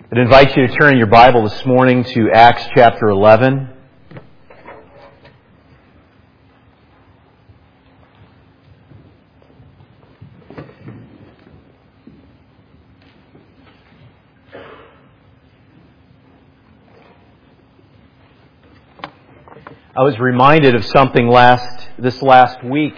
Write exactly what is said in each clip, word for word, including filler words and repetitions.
I'd invite you to turn your Bible this morning to Acts chapter eleven. I was reminded of something last this last week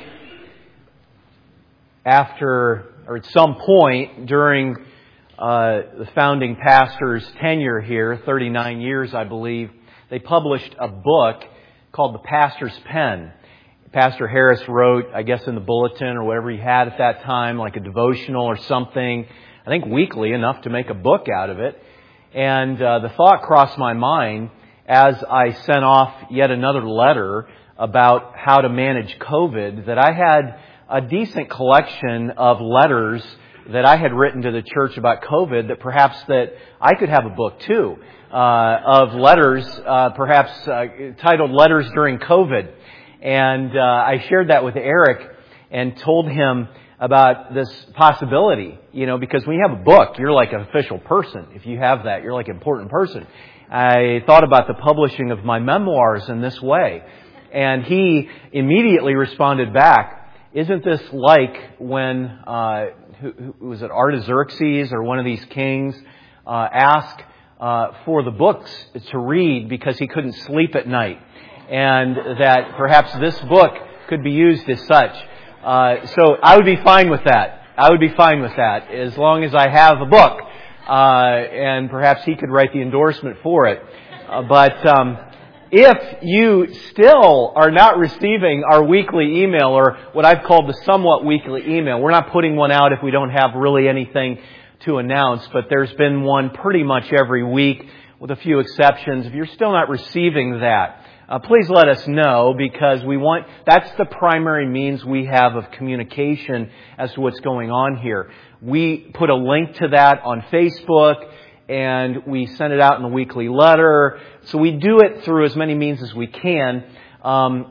after, or at some point during Uh, the founding pastor's tenure here, thirty-nine years, I believe, they published a book called The Pastor's Pen. Pastor Harris wrote, I guess in the bulletin or whatever he had at that time, like a devotional or something, I think weekly, enough to make a book out of it. And uh, the thought crossed my mind as I sent off yet another letter about how to manage COVID, that I had a decent collection of letters that I had written to the church about COVID, that perhaps that I could have a book too, uh, of letters, uh, perhaps uh, titled Letters During COVID. And uh, I shared that with Eric and told him about this possibility, you know, because when you have a book, you're like an official person. If you have that, you're like an important person. I thought about the publishing of my memoirs in this way. And he immediately responded back, isn't this like when, uh, who, who was it, Artaxerxes or one of these kings, uh, asked uh, for the books to read because he couldn't sleep at night, and that perhaps this book could be used as such. Uh, so I would be fine with that. I would be fine with that as long as I have a book, uh, and perhaps he could write the endorsement for it. Uh, but um, if you still are not receiving our weekly email, or what I've called the somewhat weekly email, we're not putting one out if we don't have really anything to announce, but there's been one pretty much every week with a few exceptions. If you're still not receiving that, uh, please let us know, because we want, that's the primary means we have of communication as to what's going on here. We put a link to that on Facebook, and we send it out in a weekly letter. So we do it through as many means as we can. Um,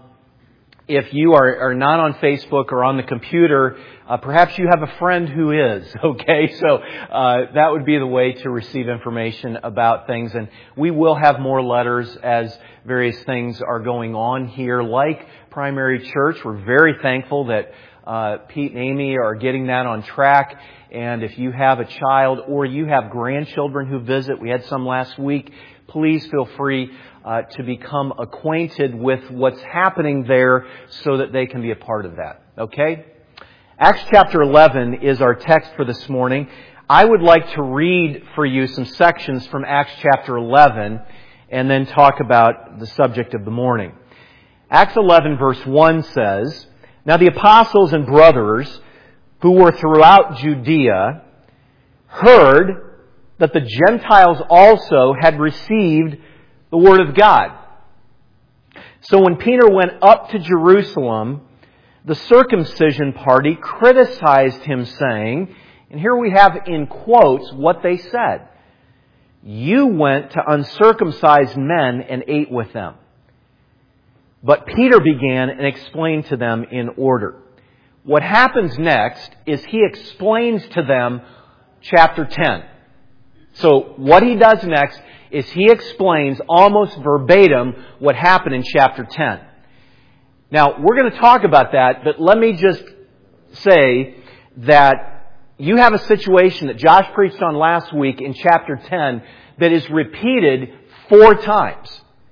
if you are, are not on Facebook or on the computer, uh, perhaps you have a friend who is, okay? So uh, that would be the way to receive information about things. And we will have more letters as various things are going on here, like Primary Church. We're very thankful that uh, Pete and Amy are getting that on track. And if you have a child or you have grandchildren who visit, we had some last week, please feel free uh, to become acquainted with what's happening there so that they can be a part of that. Okay? Acts chapter eleven is our text for this morning. I would like to read for you some sections from Acts chapter eleven and then talk about the subject of the morning. Acts eleven verse one says, "Now the apostles and brothers who were throughout Judea heard that the Gentiles also had received the Word of God. So when Peter went up to Jerusalem, the circumcision party criticized him, saying," and here we have in quotes what they said, "You went to uncircumcised men and ate with them." But Peter began and explained to them in order. What happens next is he explains to them chapter ten. So what he does next is he explains almost verbatim what happened in chapter ten. Now, we're going to talk about that, but let me just say that you have a situation that Josh preached on last week in chapter ten that is repeated four times.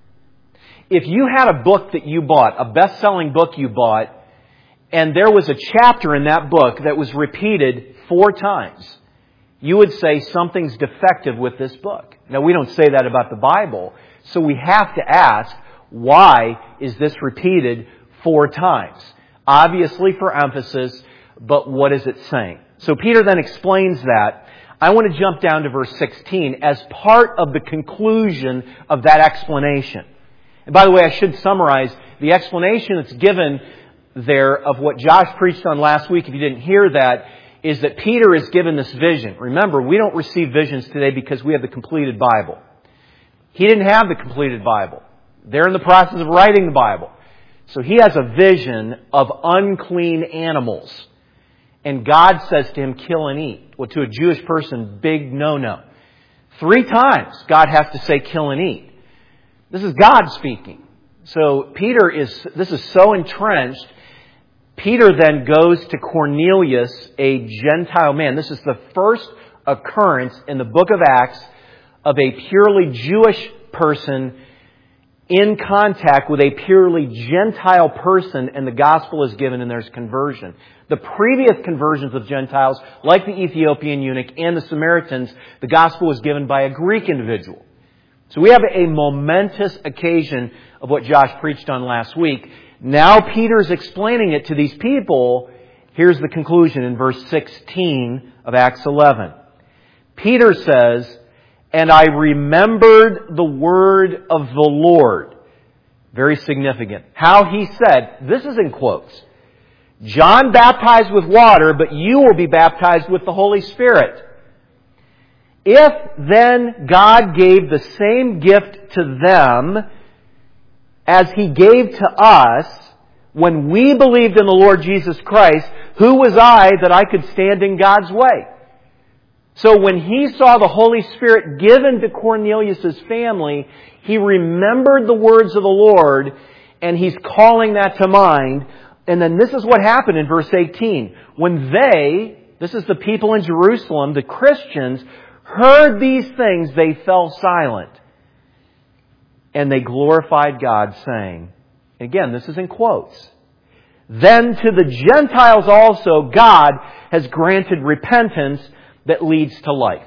If you had a book that you bought, a best-selling book you bought, and there was a chapter in that book that was repeated four times, you would say something's defective with this book. Now, we don't say that about the Bible, so we have to ask, why is this repeated four times? Obviously for emphasis, but what is it saying? So Peter then explains that. I want to jump down to verse sixteen as part of the conclusion of that explanation. And by the way, I should summarize the explanation that's given there of what Josh preached on last week, if you didn't hear that, is that Peter is given this vision. Remember, we don't receive visions today because we have the completed Bible. He didn't have the completed Bible. They're in the process of writing the Bible. So he has a vision of unclean animals. And God says to him, kill and eat. Well, to a Jewish person, big no-no. Three times God has to say, kill and eat. This is God speaking. So Peter is, this is so entrenched. Peter then goes to Cornelius, a Gentile man. This is the first occurrence in the book of Acts of a purely Jewish person in contact with a purely Gentile person, and the gospel is given and there's conversion. The previous conversions of Gentiles, like the Ethiopian eunuch and the Samaritans, the gospel was given by a Greek individual. So we have a momentous occasion of what Josh preached on last week. Now Peter's explaining it to these people. Here's the conclusion in verse sixteen of Acts eleven. Peter says, "And I remembered the word of the Lord." Very significant. How he said, this is in quotes, "John baptized with water, but you will be baptized with the Holy Spirit. If then God gave the same gift to them as He gave to us when we believed in the Lord Jesus Christ, who was I that I could stand in God's way?" So when he saw the Holy Spirit given to Cornelius' family, he remembered the words of the Lord, and he's calling that to mind. And then this is what happened in verse eighteen. When they, this is the people in Jerusalem, the Christians, heard these things, they fell silent. And they glorified God, saying, and again, this is in quotes, "Then to the Gentiles also God has granted repentance that leads to life."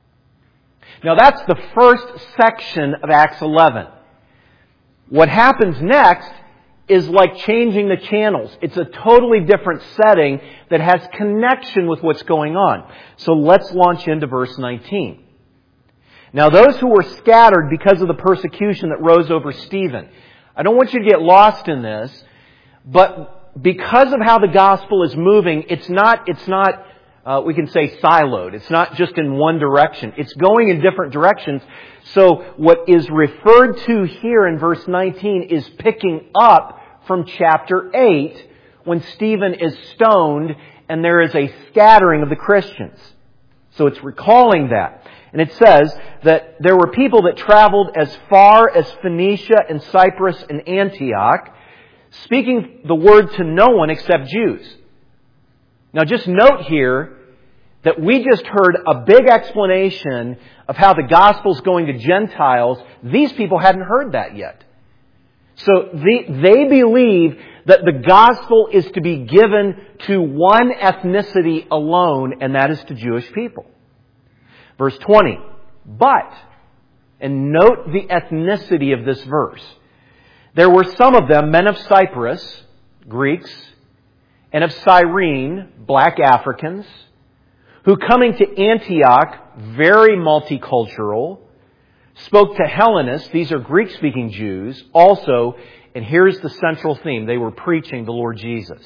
Now that's the first section of Acts eleven. What happens next is like changing the channels. It's a totally different setting that has connection with what's going on. So let's launch into verse nineteen. "Now those who were scattered because of the persecution that rose over Stephen." I don't want you to get lost in this, but because of how the gospel is moving, it's not, it's not, Uh, we can say siloed. It's not just in one direction. It's going in different directions. So what is referred to here in verse nineteen is picking up from chapter eight when Stephen is stoned and there is a scattering of the Christians. So it's recalling that. And it says that there were people that traveled as far as Phoenicia and Cyprus and Antioch, speaking the word to no one except Jews. Now just note here that we just heard a big explanation of how the gospel's going to Gentiles. These people hadn't heard that yet. So they, they believe that the gospel is to be given to one ethnicity alone, and that is to Jewish people. Verse twenty, "But," and note the ethnicity of this verse, "there were some of them, men of Cyprus," Greeks, "and of Cyrene," black Africans, "who coming to Antioch," very multicultural, "spoke to Hellenists," these are Greek-speaking Jews, also, and here's the central theme, they were preaching the Lord Jesus.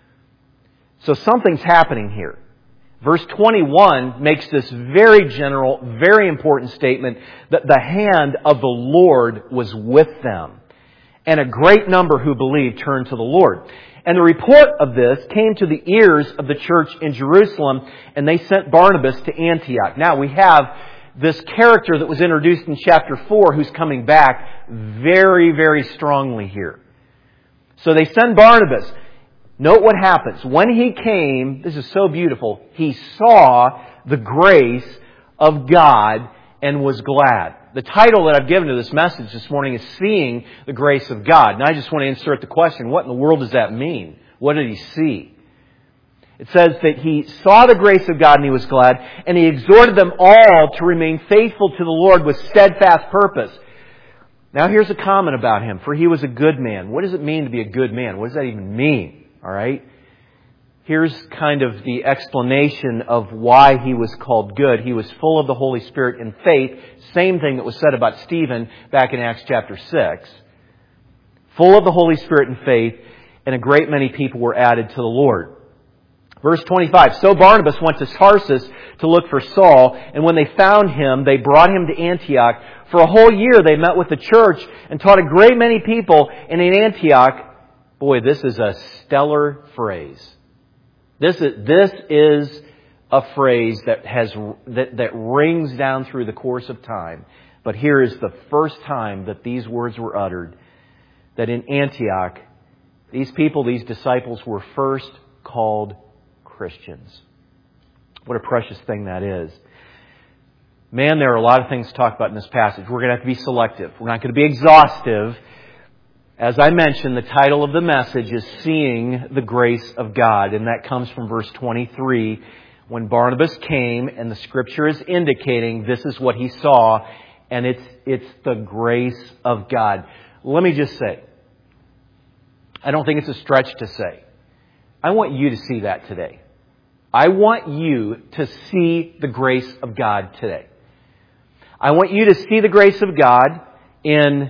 So something's happening here. Verse twenty-one makes this very general, very important statement that the hand of the Lord was with them. And a great number who believed turned to the Lord. And the report of this came to the ears of the church in Jerusalem, and they sent Barnabas to Antioch. Now we have this character that was introduced in chapter four who's coming back very, very strongly here. So they send Barnabas. Note what happens. When he came, this is so beautiful, he saw the grace of God and was glad. The title that I've given to this message this morning is Seeing the Grace of God. And I just want to insert the question, what in the world does that mean? What did he see? It says that he saw the grace of God and he was glad, and he exhorted them all to remain faithful to the Lord with steadfast purpose. Now here's a comment about him. For he was a good man. What does it mean to be a good man? What does that even mean? All right. Here's kind of the explanation of why he was called good. He was full of the Holy Spirit and faith. Same thing that was said about Stephen back in Acts chapter six. Full of the Holy Spirit and faith, and a great many people were added to the Lord. Verse twenty-five, "So Barnabas went to Tarsus to look for Saul, and when they found him, they brought him to Antioch. For a whole year they met with the church and taught a great many people, and in Antioch," boy, this is a stellar phrase. This is, this is a phrase that has that, that rings down through the course of time. But here is the first time that these words were uttered, that in Antioch, these people, these disciples were first called Christians. What a precious thing that is. Man, there are a lot of things to talk about in this passage. We're going to have to be selective. We're not going to be exhaustive. As I mentioned, the title of the message is Seeing the Grace of God. And that comes from verse twenty-three. When Barnabas came, and the Scripture is indicating this is what he saw, and it's it's the grace of God. Let me just say, I don't think it's a stretch to say, I want you to see that today. I want you to see the grace of God today. I want you to see the grace of God in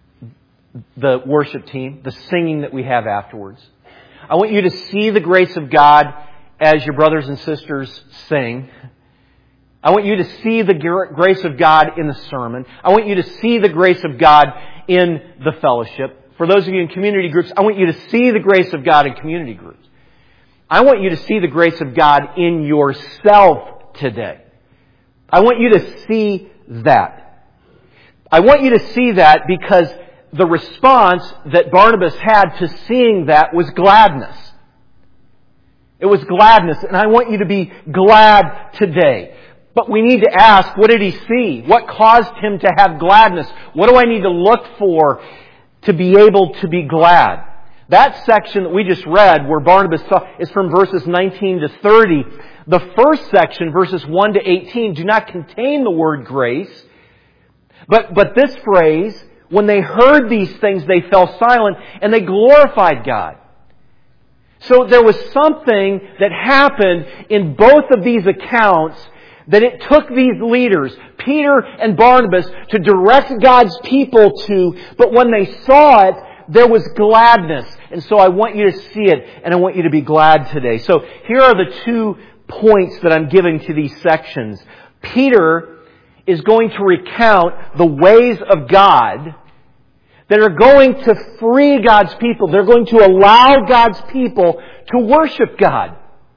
the worship team, the singing that we have afterwards. I want you to see the grace of God as your brothers and sisters sing. I want you to see the grace of God in the sermon. I want you to see the grace of God in the fellowship. For those of you in community groups, I want you to see the grace of God in community groups. I want you to see the grace of God in yourself today. I want you to see that. I want you to see that because the response that Barnabas had to seeing that was gladness. It was gladness, and I want you to be glad today. But we need to ask, what did he see? What caused him to have gladness? What do I need to look for to be able to be glad? That section that we just read, where Barnabas saw, is from verses nineteen to thirty. The first section, verses one to eighteen, do not contain the word grace. But, but this phrase, when they heard these things, they fell silent and they glorified God. So there was something that happened in both of these accounts that it took these leaders, Peter and Barnabas, to direct God's people to. But when they saw it, there was gladness. And so I want you to see it, and I want you to be glad today. So here are the two points that I'm giving to these sections. Peter is going to recount the ways of God that are going to free God's people. They're going to allow God's people to worship God.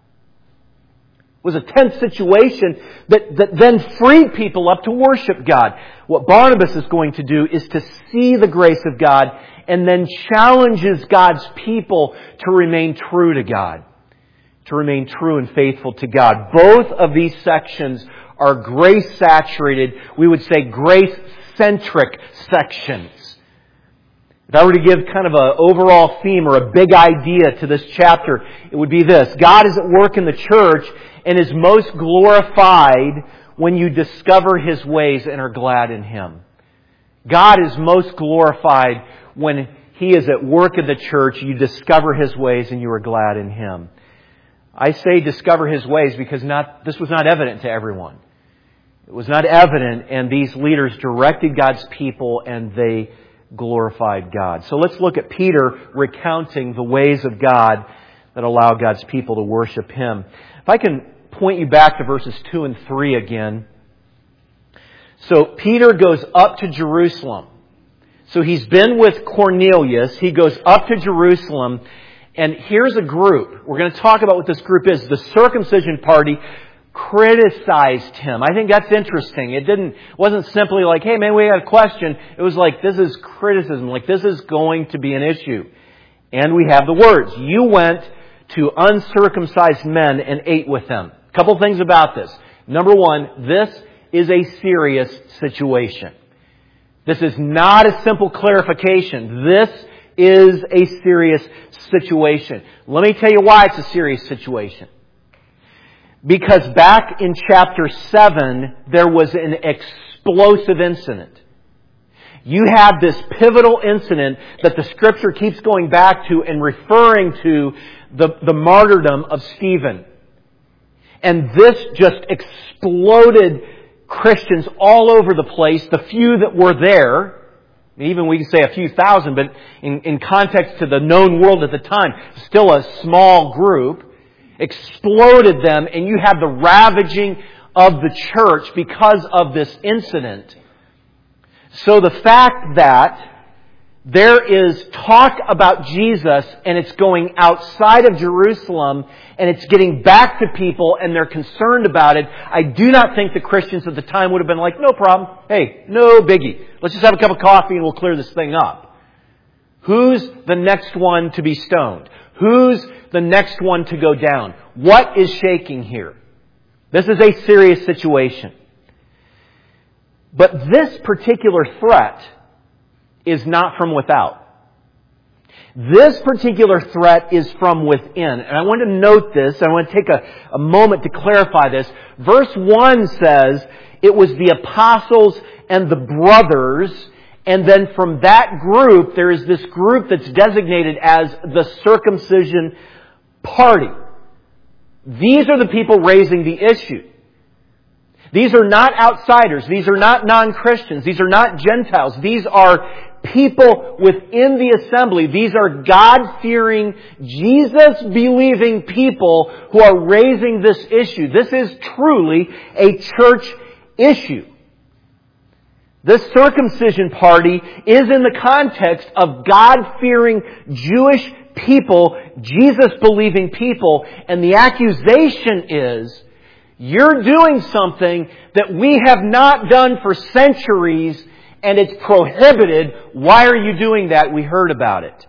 It was a tense situation that, that then freed people up to worship God. What Barnabas is going to do is to see the grace of God and then challenges God's people to remain true to God. To remain true and faithful to God. Both of these sections are grace-saturated, we would say grace-centric sections. If I were to give kind of an overall theme or a big idea to this chapter, it would be this. God is at work in the church and is most glorified when you discover His ways and are glad in Him. God is most glorified when He is at work in the church, you discover His ways and you are glad in Him. I say discover His ways because not this was not evident to everyone. It was not evident, and these leaders directed God's people and they glorified God. So let's look at Peter recounting the ways of God that allow God's people to worship Him. If I can point you back to verses two and three again. So Peter goes up to Jerusalem. So he's been with Cornelius. He goes up to Jerusalem. And here's a group. We're going to talk about what this group is. The circumcision party criticized him. I think that's interesting. It didn't, wasn't simply like, hey man, we got a question. It was like, this is criticism. Like, this is going to be an issue. And we have the words. You went to uncircumcised men and ate with them. A couple things about this. Number one, this is a serious situation. This is not a simple clarification. This is a serious situation. Let me tell you why it's a serious situation. Because back in chapter seven, there was an explosive incident. You have this pivotal incident that the Scripture keeps going back to and referring to the, the martyrdom of Stephen. And this just exploded Christians all over the place, the few that were there. Even we can say a few thousand, but in, in context to the known world at the time, still a small group. Exploded them, and you have the ravaging of the church because of this incident. So the fact that there is talk about Jesus and it's going outside of Jerusalem and it's getting back to people and they're concerned about it, I do not think the Christians at the time would have been like, no problem. Hey, no biggie. Let's just have a cup of coffee and we'll clear this thing up. Who's the next one to be stoned? Who's the next one to go down? What is shaking here? This is a serious situation. But this particular threat is not from without. This particular threat is from within. And I want to note this. I want to take a, a moment to clarify this. Verse one says, it was the apostles and the brothers. And then from that group, there is this group that's designated as the circumcision party. These are the people raising the issue. These are not outsiders. These are not non-Christians. These are not Gentiles. These are people within the assembly. These are God-fearing, Jesus-believing people who are raising this issue. This is truly a church issue. This circumcision party is in the context of God-fearing Jewish people, Jesus-believing people, and the accusation is, you're doing something that we have not done for centuries, and it's prohibited. Why are you doing that? We heard about it.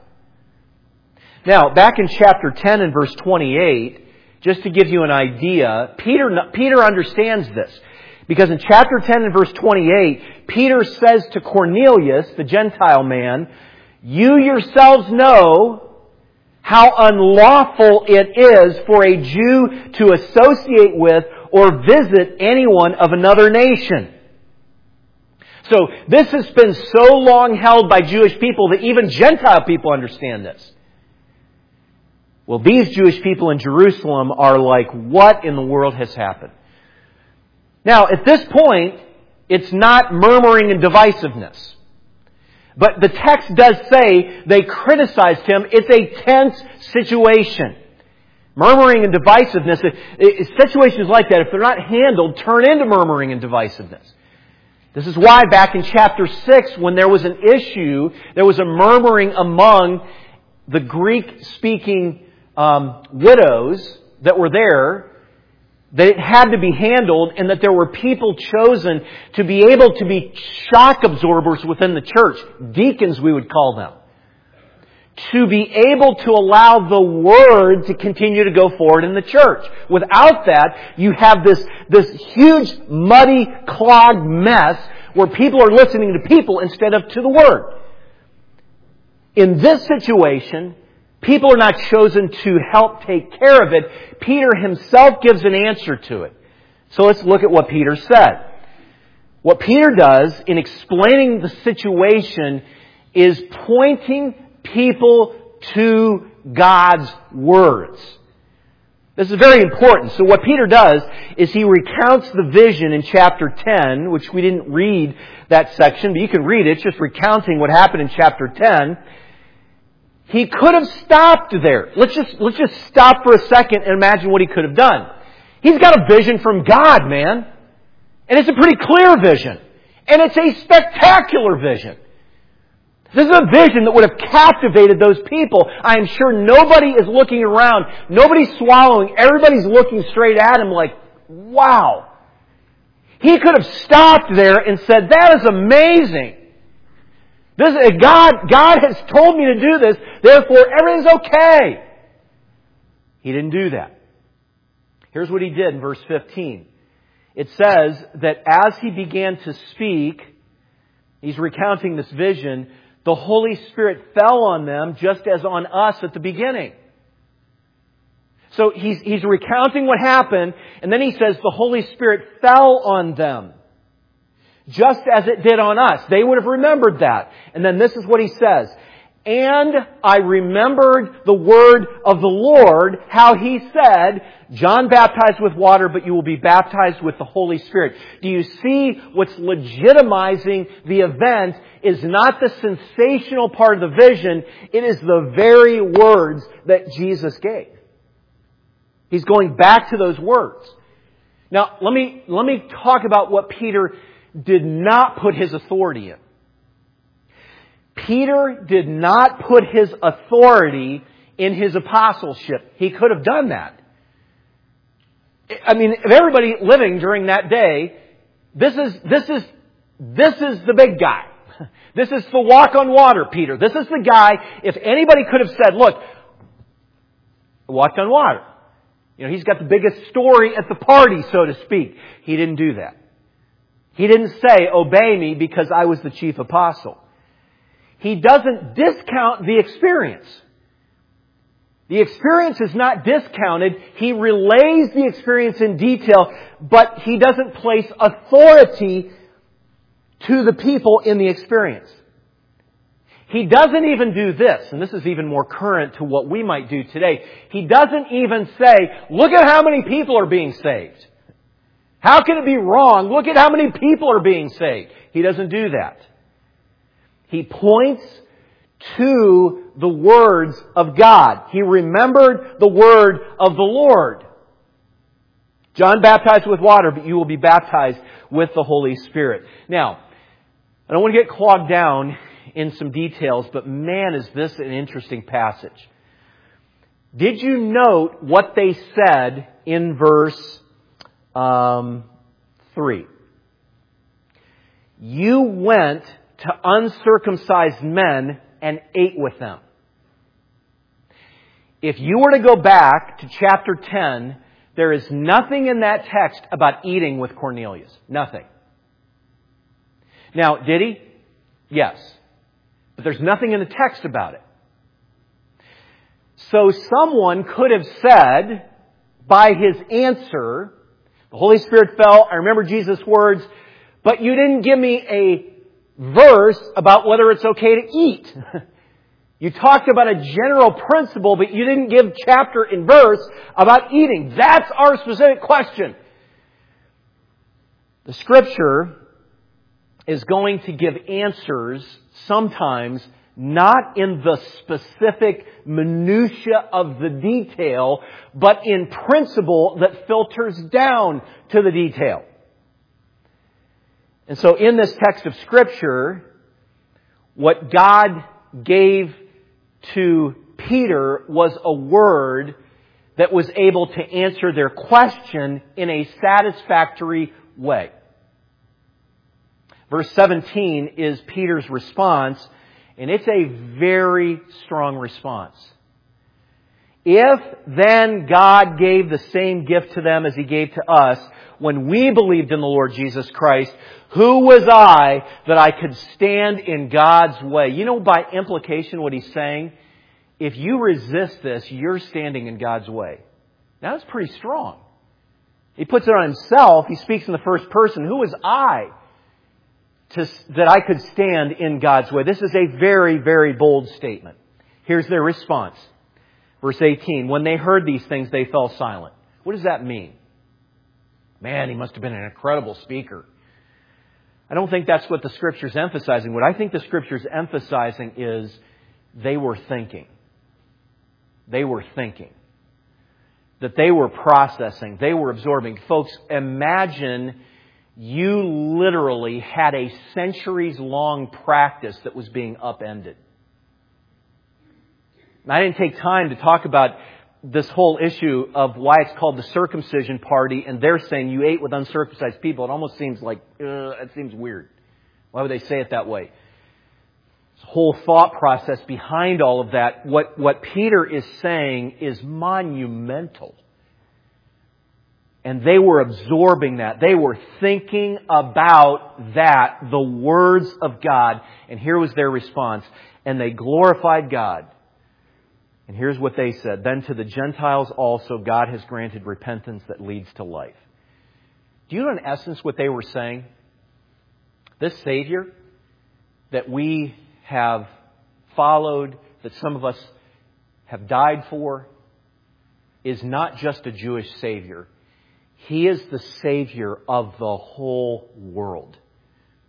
Now, back in chapter ten and verse twenty-eight, just to give you an idea, Peter, Peter understands this. Because in chapter ten and verse twenty-eight, Peter says to Cornelius, the Gentile man, you yourselves know how unlawful it is for a Jew to associate with or visit anyone of another nation. So this has been so long held by Jewish people that even Gentile people understand this. Well, these Jewish people in Jerusalem are like, what in the world has happened? Now, at this point, it's not murmuring and divisiveness. But the text does say they criticized him. It's a tense situation. Murmuring and divisiveness, it, it, situations like that, if they're not handled, turn into murmuring and divisiveness. This is why back in chapter six, when there was an issue, there was a murmuring among the Greek-speaking um, widows that were there, that it had to be handled, and that there were people chosen to be able to be shock absorbers within the church. Deacons, we would call them. To be able to allow the Word to continue to go forward in the church. Without that, you have this, this huge, muddy, clogged mess where people are listening to people instead of to the Word. In this situation, people are not chosen to help take care of it. Peter himself gives an answer to it. So let's look at what Peter said. What Peter does in explaining the situation is pointing people to God's words. This is very important. So what Peter does is he recounts the vision in chapter ten, which we didn't read that section, but you can read it. It's just recounting what happened in chapter ten. He could have stopped there. Let's just, let's just stop for a second and imagine what he could have done. He's got a vision from God, man. And it's a pretty clear vision. And it's a spectacular vision. This is a vision that would have captivated those people. I am sure nobody is looking around. Nobody's swallowing. Everybody's looking straight at him like, wow. He could have stopped there and said, that is amazing. This, God, God has told me to do this, therefore everything's okay. He didn't do that. Here's what he did in verse fifteen. It says that as he began to speak, he's recounting this vision, the Holy Spirit fell on them just as on us at the beginning. So he's, he's recounting what happened, and then he says the Holy Spirit fell on them. Just as it did on us. They would have remembered that. And then this is what he says. And I remembered the word of the Lord, how He said, John baptized with water, but you will be baptized with the Holy Spirit. Do you see what's legitimizing the event is not the sensational part of the vision, it is the very words that Jesus gave. He's going back to those words. Now, let me, let me talk about what Peter did not put his authority in. Peter did not put his authority in his apostleship. He could have done that. I mean, if everybody living during that day, this is, this is, this is the big guy. This is the walk on water, Peter. This is the guy, if anybody could have said, look, I walked on water. You know, he's got the biggest story at the party, so to speak. He didn't do that. He didn't say, obey me because I was the chief apostle. He doesn't discount the experience. The experience is not discounted. He relays the experience in detail, but he doesn't place authority to the people in the experience. He doesn't even do this, and this is even more current to what we might do today. He doesn't even say, look at how many people are being saved. How can it be wrong? Look at how many people are being saved. He doesn't do that. He points to the words of God. He remembered the word of the Lord. John baptized with water, but you will be baptized with the Holy Spirit. Now, I don't want to get clogged down in some details, but man, is this an interesting passage. Did you note what they said in verse um, three? You went to uncircumcised men and ate with them. If you were to go back to chapter ten, there is nothing in that text about eating with Cornelius. Nothing. Now, did he? Yes. But there's nothing in the text about it. So someone could have said, by his answer, the Holy Spirit fell, I remember Jesus' words, but you didn't give me a verse about whether it's okay to eat. You talked about a general principle, but you didn't give chapter and verse about eating. That's our specific question. The Scripture is going to give answers sometimes not in the specific minutia of the detail, but in principle that filters down to the detail. And so in this text of Scripture, what God gave to Peter was a word that was able to answer their question in a satisfactory way. Verse seventeen is Peter's response, and it's a very strong response. If then God gave the same gift to them as He gave to us when we believed in the Lord Jesus Christ, who was I that I could stand in God's way? You know, by implication what he's saying, if you resist this, you're standing in God's way. Now that's pretty strong. He puts it on himself. He speaks in the first person. Who was I to, that I could stand in God's way? This is a very, very bold statement. Here's their response. Verse eighteen, when they heard these things, they fell silent. What does that mean? Man, he must have been an incredible speaker. I don't think that's what the Scripture's emphasizing. What I think the Scripture's emphasizing is they were thinking. They were thinking. That they were processing. They were absorbing. Folks, imagine you literally had a centuries-long practice that was being upended. And I didn't take time to talk about this whole issue of why it's called the circumcision party, and they're saying you ate with uncircumcised people. It almost seems like, uh, it seems weird. Why would they say it that way? This whole thought process behind all of that, what, what Peter is saying is monumental. And they were absorbing that. They were thinking about that, the words of God. And here was their response. And they glorified God. And here's what they said. Then to the Gentiles also God has granted repentance that leads to life. Do you know in essence what they were saying? This Savior that we have followed, that some of us have died for, is not just a Jewish Savior. He is the Savior of the whole world.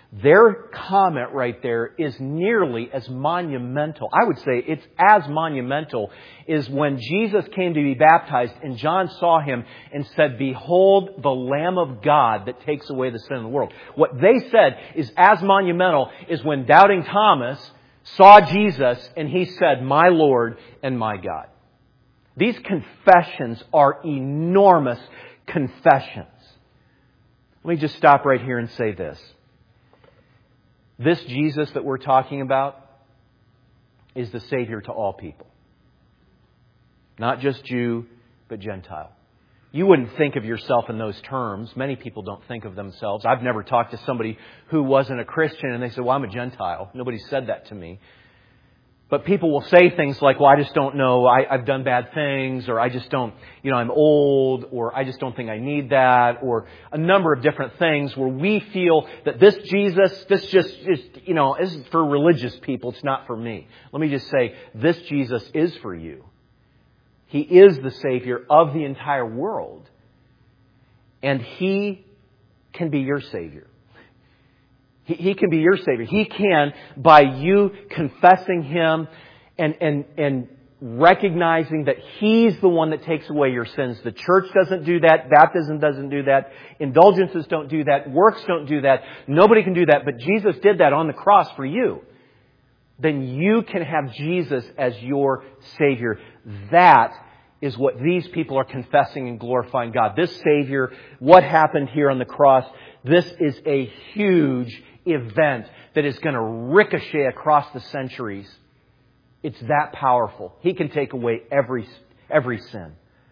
Their comment right there is nearly as monumental. I would say it's as monumental as when Jesus came to be baptized and John saw Him and said, "Behold the Lamb of God that takes away the sin of the world." What they said is as monumental as when doubting Thomas saw Jesus and he said, "My Lord and my God." These confessions are enormous confessions. Let me just stop right here and say this. This Jesus that we're talking about is the Savior to all people. Not just Jew, but Gentile. You wouldn't think of yourself in those terms. Many people don't think of themselves. I've never talked to somebody who wasn't a Christian and they said, "Well, I'm a Gentile." Nobody said that to me. But people will say things like, "Well, I just don't know. I, I've done bad things," or "I just don't, you know, I'm old," or "I just don't think I need that," or a number of different things where we feel that this Jesus, this just, just, you know, is for religious people. It's not for me. Let me just say, this Jesus is for you. He is the Savior of the entire world. And He can be your Savior. He, he can be your Savior. He can, by you confessing Him and, and, and recognizing that He's the one that takes away your sins. The church doesn't do that. Baptism doesn't do that. Indulgences don't do that. Works don't do that. Nobody can do that. But Jesus did that on the cross for you. Then you can have Jesus as your Savior. That is what these people are confessing and glorifying God. This Savior, what happened here on the cross, this is a huge event that is going to ricochet across the centuries. It's that powerful. He can take away every, every sin.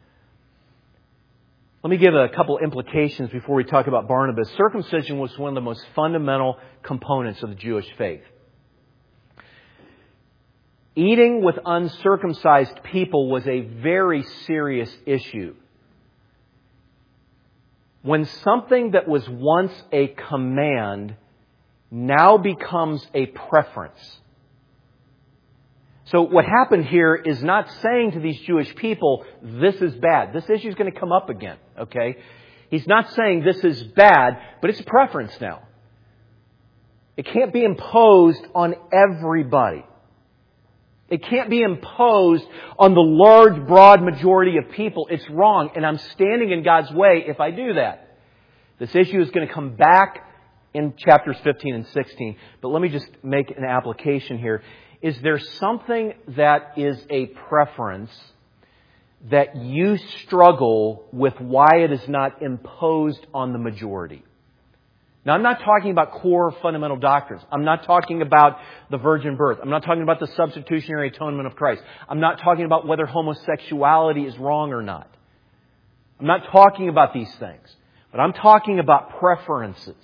Let me give a couple implications before we talk about Barnabas. Circumcision was one of the most fundamental components of the Jewish faith. Eating with uncircumcised people was a very serious issue. When something that was once a command now becomes a preference. So what happened here is not saying to these Jewish people, this is bad. This issue is going to come up again, okay? He's not saying this is bad, but it's a preference now. It can't be imposed on everybody. It can't be imposed on the large, broad majority of people. It's wrong, and I'm standing in God's way if I do that. This issue is going to come back in chapters fifteen and sixteen. But let me just make an application here. Is there something that is a preference that you struggle with why it is not imposed on the majority? Now, I'm not talking about core fundamental doctrines. I'm not talking about the virgin birth. I'm not talking about the substitutionary atonement of Christ. I'm not talking about whether homosexuality is wrong or not. I'm not talking about these things. But I'm talking about preferences.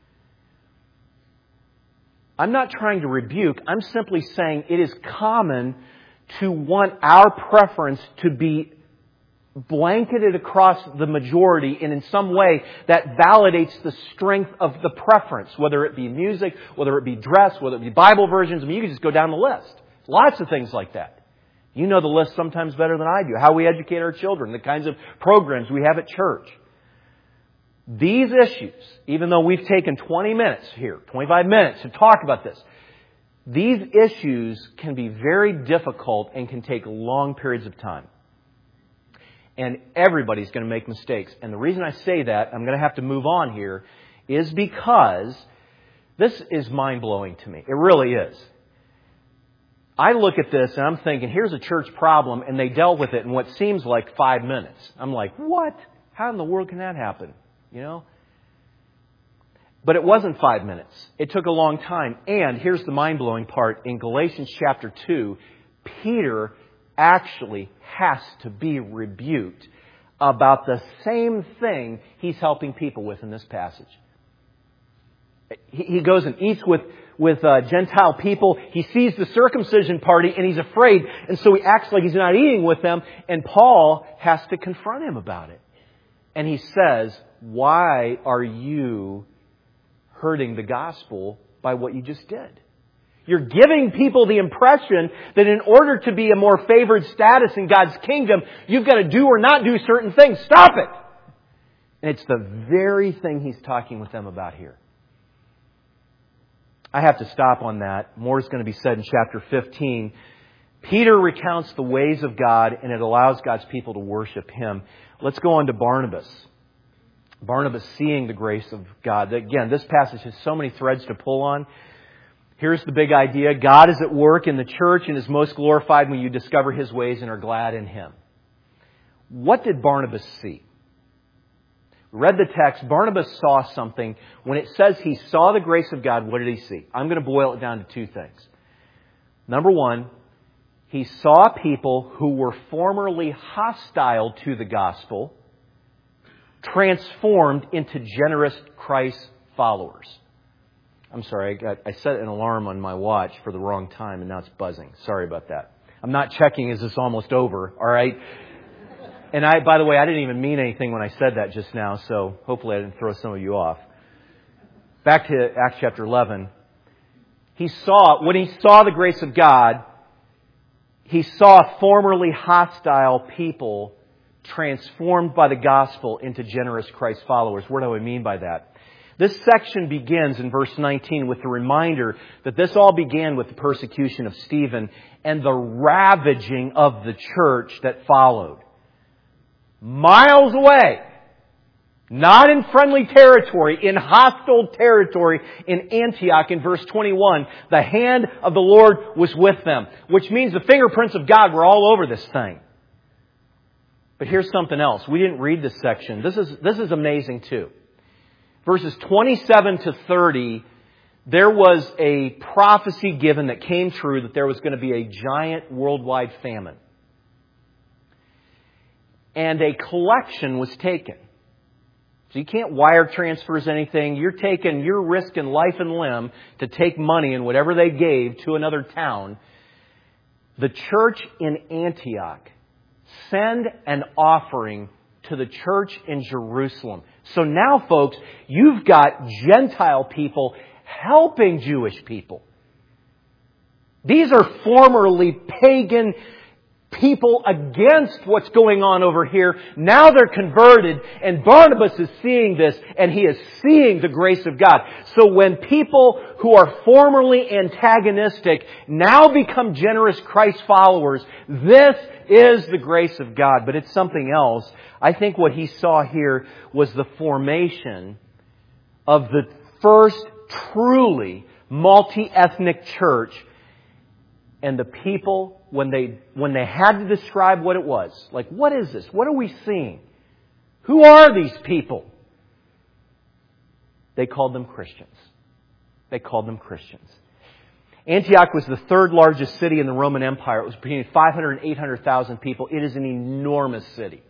I'm not trying to rebuke. I'm simply saying it is common to want our preference to be blanketed across the majority, and in some way that validates the strength of the preference, whether it be music, whether it be dress, whether it be Bible versions. I mean, you can just go down the list. Lots of things like that. You know the list sometimes better than I do. How we educate our children, the kinds of programs we have at church. These issues, even though we've taken twenty minutes here, twenty-five minutes to talk about this, these issues can be very difficult and can take long periods of time. And everybody's going to make mistakes. And the reason I say that, I'm going to have to move on here, is because this is mind-blowing to me. It really is. I look at this and I'm thinking, here's a church problem, and they dealt with it in what seems like five minutes. I'm like, what? How in the world can that happen? You know? But it wasn't five minutes. It took a long time. And here's the mind-blowing part. In Galatians chapter two, Peter actually has to be rebuked about the same thing he's helping people with in this passage. He goes and eats with, with uh, Gentile people. He sees the circumcision party and he's afraid. And so he acts like he's not eating with them. And Paul has to confront him about it. And he says, why are you hurting the gospel by what you just did? You're giving people the impression that in order to be a more favored status in God's kingdom, you've got to do or not do certain things. Stop it! And it's the very thing he's talking with them about here. I have to stop on that. More is going to be said in chapter fifteen. Peter recounts the ways of God, and it allows God's people to worship Him. Let's go on to Barnabas. Barnabas seeing the grace of God. Again, this passage has so many threads to pull on. Here's the big idea. God is at work in the church and is most glorified when you discover His ways and are glad in Him. What did Barnabas see? We read the text. Barnabas saw something. When it says he saw the grace of God, what did he see? I'm going to boil it down to two things. Number one, he saw people who were formerly hostile to the gospel transformed into generous Christ followers. I'm sorry, I, got, I set an alarm on my watch for the wrong time and now it's buzzing. Sorry about that. I'm not checking, is this almost over? All right. And I, by the way, I didn't even mean anything when I said that just now, so hopefully I didn't throw some of you off. Back to Acts chapter eleven. He saw, when he saw the grace of God, he saw formerly hostile people transformed by the gospel into generous Christ followers. What do I mean by that? This section begins in verse nineteen with the reminder that this all began with the persecution of Stephen and the ravaging of the church that followed. Miles away, not in friendly territory, in hostile territory in Antioch in verse twenty-one, the hand of the Lord was with them, which means the fingerprints of God were all over this thing. But here's something else. We didn't read this section. This is, this is amazing too. Verses twenty-seven to thirty, there was a prophecy given that came true that there was going to be a giant worldwide famine. And a collection was taken. So you can't wire transfers anything. You're taking, you're risking life and limb to take money and whatever they gave to another town. The church in Antioch send an offering to the church in Jerusalem. So now, folks, you've got Gentile people helping Jewish people. These are formerly pagan people against what's going on over here. Now they're converted, and Barnabas is seeing this, and he is seeing the grace of God. So when people who are formerly antagonistic now become generous Christ followers, this is the grace of God. But it's something else. I think what he saw here was the formation of the first truly multi-ethnic church. And the people, when they when they had to describe what it was, like, what is this? What are we seeing? Who are these people? They called them Christians. They called them Christians. Antioch was the third largest city in the Roman Empire. It was between five hundred and eight hundred thousand people. It is an enormous city.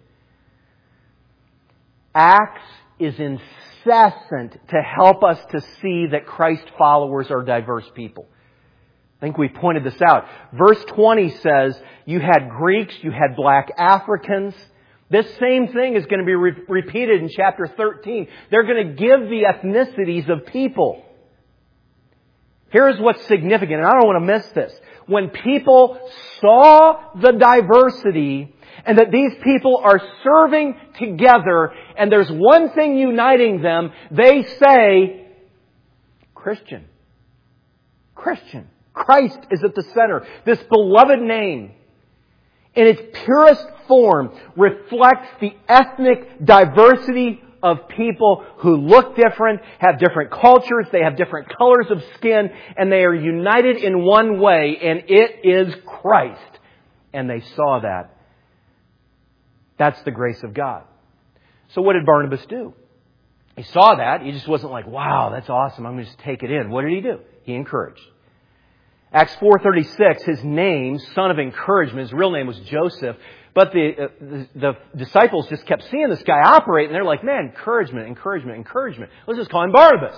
Acts is incessant to help us to see that Christ followers are diverse people. I think we pointed this out. Verse twenty says, you had Greeks, you had black Africans. This same thing is going to be re- repeated in chapter thirteen. They're going to give the ethnicities of people. Here's what's significant, and I don't want to miss this. When people saw the diversity and that these people are serving together and there's one thing uniting them, they say, Christian. Christian. Christ is at the center. This beloved name, in its purest form, reflects the ethnic diversity of people who look different, have different cultures, they have different colors of skin, and they are united in one way, and it is Christ. And they saw that. That's the grace of God. So what did Barnabas do? He saw that. He just wasn't like, wow, that's awesome, I'm going to just take it in. What did he do? He encouraged. Acts four thirty-six, his name, son of encouragement, his real name was Joseph. But the, uh, the the disciples just kept seeing this guy operate, and they're like, man, encouragement, encouragement, encouragement. Let's just call him Barnabas.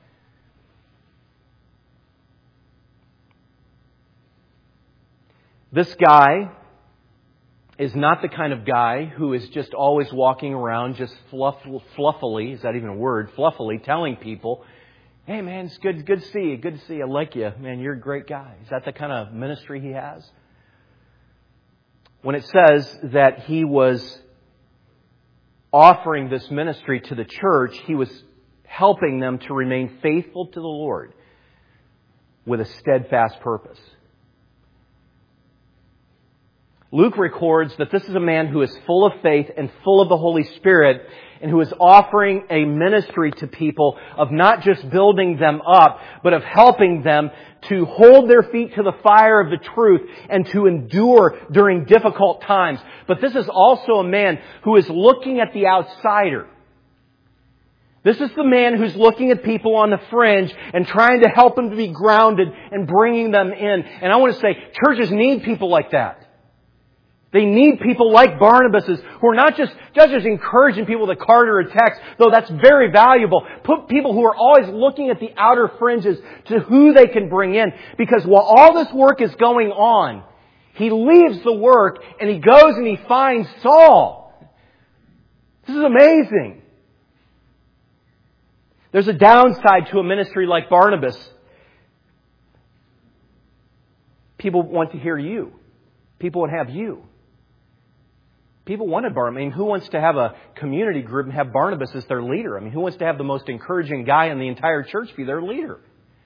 This guy is not the kind of guy who is just always walking around just fluff, fluffily, is that even a word, fluffily telling people, hey, man, it's good, good to see you. Good to see you. I like you. Man, you're a great guy. Is that the kind of ministry he has? When it says that he was offering this ministry to the church, he was helping them to remain faithful to the Lord. with a steadfast purpose. Luke records that this is a man who is full of faith and full of the Holy Spirit, and who is offering a ministry to people of not just building them up, but of helping them to hold their feet to the fire of the truth and to endure during difficult times. But this is also a man who is looking at the outsider. This is the man who's looking at people on the fringe and trying to help them to be grounded and bringing them in. And I want to say, churches need people like that. They need people like Barnabas who are not just, just just encouraging people with a card or a text, though that's very valuable. Put people who are always looking at the outer fringes to who they can bring in. Because while all this work is going on, he leaves the work and he goes and he finds Saul. This is amazing. There's a downside to a ministry like Barnabas. People want to hear you. People would have you. People wanted Barnabas. I mean, who wants to have a community group and have Barnabas as their leader? I mean, who wants to have the most encouraging guy in the entire church be their leader?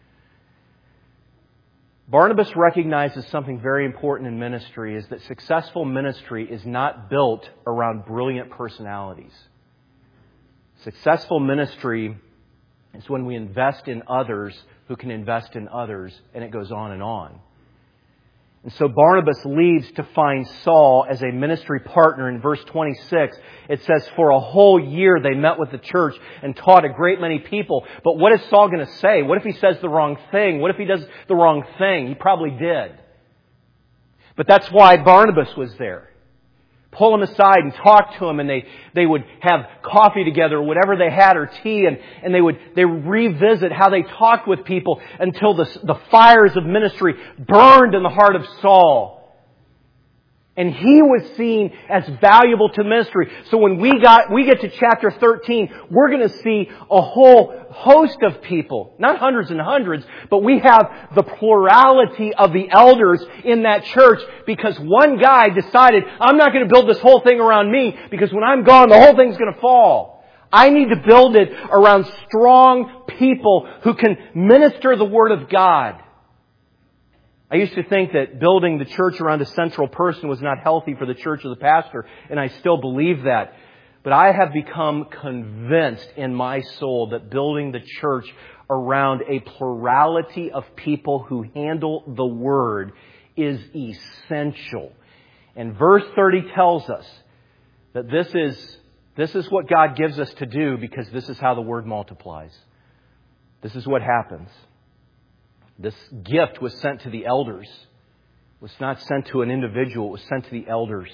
Barnabas recognizes something very important in ministry, is that successful ministry is not built around brilliant personalities. Successful ministry is when we invest in others who can invest in others, and it goes on and on. And so Barnabas leaves to find Saul as a ministry partner. In verse twenty-six, it says, for a whole year they met with the church and taught a great many people. But what is Saul going to say? What if he says the wrong thing? What if he does the wrong thing? He probably did. But that's why Barnabas was there. Pull him aside and talk to him, and they, they would have coffee together, or whatever they had, or tea, and, and they would they would revisit how they talked with people until the, the fires of ministry burned in the heart of Saul. And he was seen as valuable to ministry. So when we got we get to chapter thirteen, we're going to see a whole host of people. Not hundreds and hundreds, but we have the plurality of the elders in that church, because one guy decided, I'm not going to build this whole thing around me, because when I'm gone, the whole thing's going to fall. I need to build it around strong people who can minister the Word of God. I used to think that building the church around a central person was not healthy for the church or the pastor, and I still believe that. But I have become convinced in my soul that building the church around a plurality of people who handle the Word is essential. And verse thirty tells us that this is, this is what God gives us to do, because this is how the Word multiplies. This is what happens. This gift was sent to the elders. It was not sent to an individual. It was sent to the elders.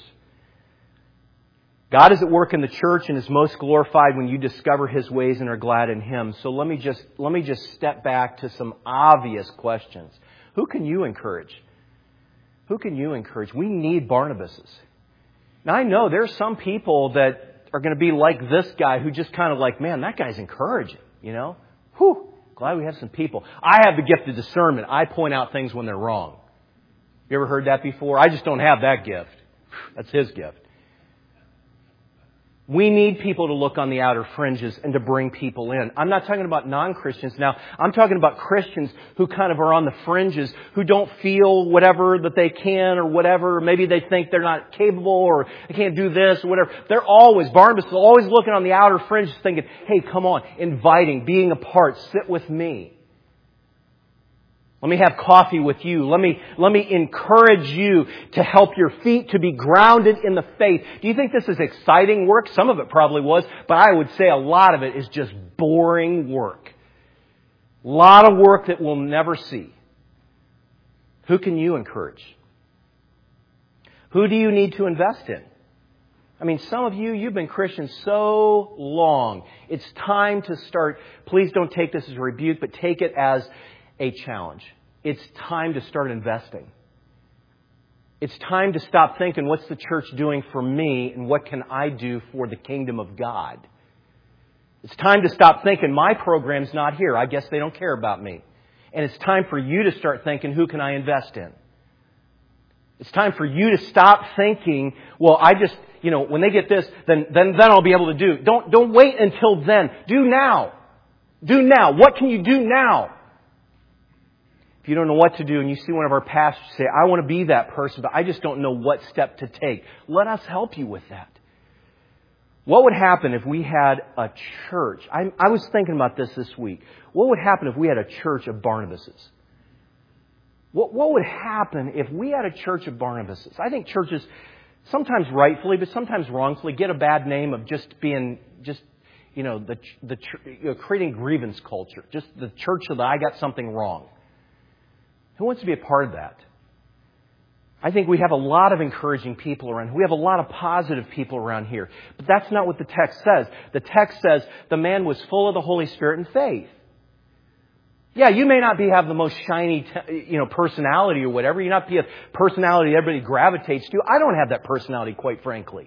God is at work in the church and is most glorified when you discover His ways and are glad in Him. So let me just let me just step back to some obvious questions. Who can you encourage? Who can you encourage? We need Barnabases. Now, I know there are some people that are going to be like this guy who just kind of like, man, that guy's encouraging, you know? Whew. Glad we have some people. I have the gift of discernment. I point out things when they're wrong. You ever heard that before? I just don't have that gift. That's His gift. We need people to look on the outer fringes and to bring people in. I'm not talking about non-Christians now. I'm talking about Christians who kind of are on the fringes, who don't feel whatever that they can or whatever. Maybe they think they're not capable or they can't do this or whatever. They're always, Barnabas is always looking on the outer fringes thinking, hey, come on, inviting, being a part, sit with me. Let me have coffee with you. Let me, let me encourage you to help your feet to be grounded in the faith. Do you think this is exciting work? Some of it probably was, but I would say a lot of it is just boring work. A lot of work that we'll never see. Who can you encourage? Who do you need to invest in? I mean, some of you, you've been Christians so long. It's time to start. Please don't take this as a rebuke, but take it as a challenge. It's time to start investing. It's time to stop thinking, what's the church doing for me and what can I do for the kingdom of God? It's time to stop thinking, my program's not here. I guess they don't care about me. And it's time for you to start thinking, who can I invest in? It's time for you to stop thinking, well, I just, you know, when they get this, then, then, then I'll be able to do. Don't, don't wait until then. Do now. Do now. What can you do now? If you don't know what to do and you see one of our pastors say, I want to be that person, but I just don't know what step to take, let us help you with that. What would happen if we had a church? I, I was thinking about this this week. What would happen if we had a church of Barnabases? What, what would happen if we had a church of Barnabases? I think churches, sometimes rightfully, but sometimes wrongfully, get a bad name of just being, just, you know, the, the you know, creating grievance culture. Just the church of the I got something wrong. Who wants to be a part of that? I think we have a lot of encouraging people around. We have a lot of positive people around here. But that's not what the text says. The text says the man was full of the Holy Spirit and faith. Yeah, you may not be have the most shiny, you know, personality or whatever. You not be a personality everybody gravitates to. I don't have that personality, quite frankly.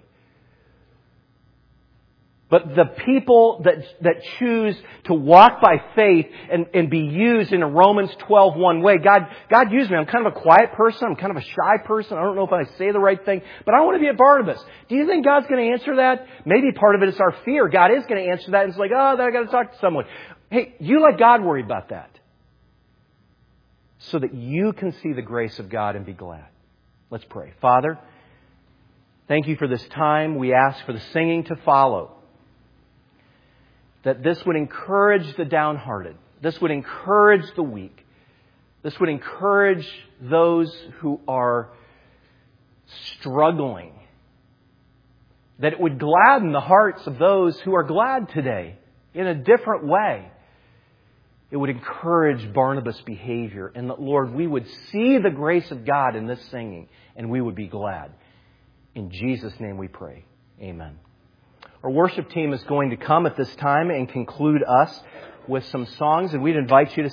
But the people that that choose to walk by faith and, and be used in a Romans twelve one way, God God used me. I'm kind of a quiet person. I'm kind of a shy person. I don't know if I say the right thing, but I want to be a Barnabas. Do you think God's going to answer that? Maybe part of it is our fear. God is going to answer that. And it's like, oh, then I got to talk to someone. Hey, you let God worry about that, so that you can see the grace of God and be glad. Let's pray. Father, thank you for this time. We ask for the singing to follow. That this would encourage the downhearted. This would encourage the weak. This would encourage those who are struggling. That it would gladden the hearts of those who are glad today in a different way. It would encourage Barnabas' behavior. And that, Lord, we would see the grace of God in this singing and we would be glad. In Jesus' name we pray. Amen. Our worship team is going to come at this time and conclude us with some songs, and we'd invite you to